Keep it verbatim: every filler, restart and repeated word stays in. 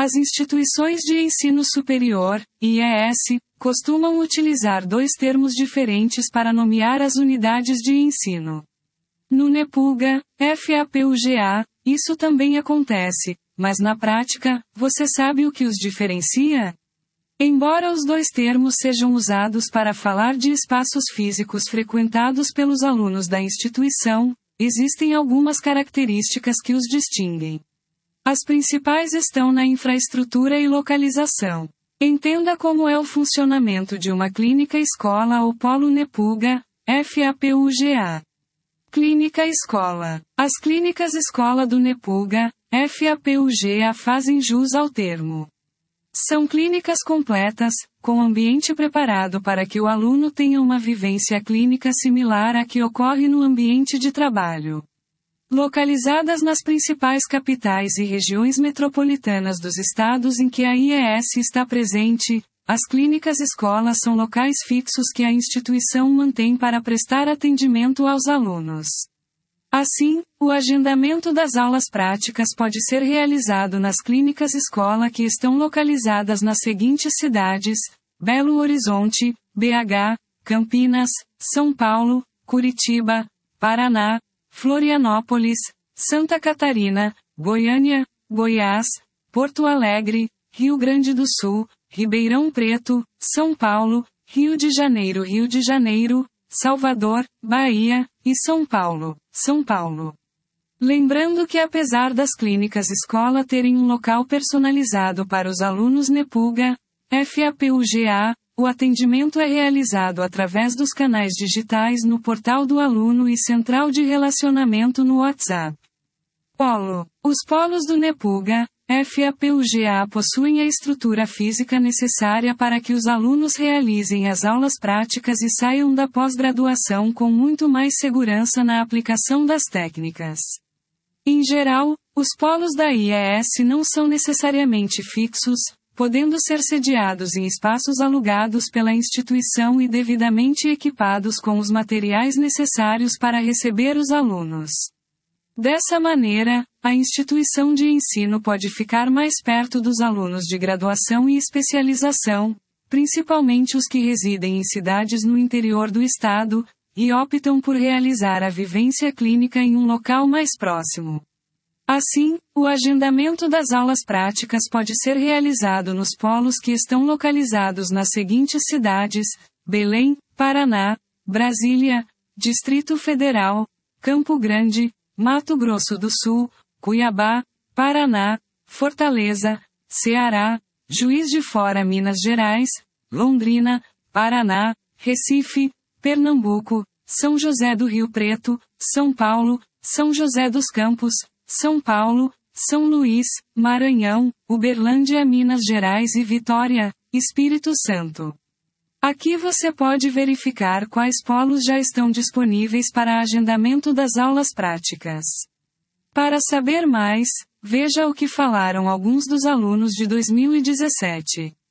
As instituições de ensino superior, I E S, costumam utilizar dois termos diferentes para nomear as unidades de ensino. No NEPUGA, FAPUGA, isso também acontece, mas na prática, você sabe o que os diferencia? Embora os dois termos sejam usados para falar de espaços físicos frequentados pelos alunos da instituição, existem algumas características que os distinguem. As principais estão na infraestrutura e localização. Entenda como é o funcionamento de uma clínica escola ou polo NEPUGA, FAPUGA. Clínica escola. As clínicas escola do NEPUGA, FAPUGA fazem jus ao termo. São clínicas completas, com ambiente preparado para que o aluno tenha uma vivência clínica similar à que ocorre no ambiente de trabalho. Localizadas nas principais capitais e regiões metropolitanas dos estados em que a I E S está presente, as clínicas escola são locais fixos que a instituição mantém para prestar atendimento aos alunos. Assim, o agendamento das aulas práticas pode ser realizado nas clínicas escola que estão localizadas nas seguintes cidades: Belo Horizonte, B H, Campinas, São Paulo, Curitiba, Paraná, Florianópolis, Santa Catarina, Goiânia, Goiás, Porto Alegre, Rio Grande do Sul, Ribeirão Preto, São Paulo, Rio de Janeiro, Rio de Janeiro, Salvador, Bahia, e São Paulo, São Paulo. Lembrando que apesar das clínicas escola terem um local personalizado para os alunos NEPUGA, FAPUGA, o atendimento é realizado através dos canais digitais no portal do aluno e central de relacionamento no WhatsApp. Polo. Os polos do NEPUGA, FAPUGA possuem a estrutura física necessária para que os alunos realizem as aulas práticas e saiam da pós-graduação com muito mais segurança na aplicação das técnicas. Em geral, os polos da I E S não são necessariamente fixos, podendo ser sediados em espaços alugados pela instituição e devidamente equipados com os materiais necessários para receber os alunos. Dessa maneira, a instituição de ensino pode ficar mais perto dos alunos de graduação e especialização, principalmente os que residem em cidades no interior do estado, e optam por realizar a vivência clínica em um local mais próximo. Assim, o agendamento das aulas práticas pode ser realizado nos polos que estão localizados nas seguintes cidades: Belém, Paraná, Brasília, Distrito Federal, Campo Grande, Mato Grosso do Sul, Cuiabá, Paraná, Fortaleza, Ceará, Juiz de Fora, Minas Gerais, Londrina, Paraná, Recife, Pernambuco, São José do Rio Preto, São Paulo, São José dos Campos, São Paulo, São Luís, Maranhão, Uberlândia, Minas Gerais e Vitória, Espírito Santo. Aqui você pode verificar quais polos já estão disponíveis para agendamento das aulas práticas. Para saber mais, veja o que falaram alguns dos alunos de dois mil e dezessete.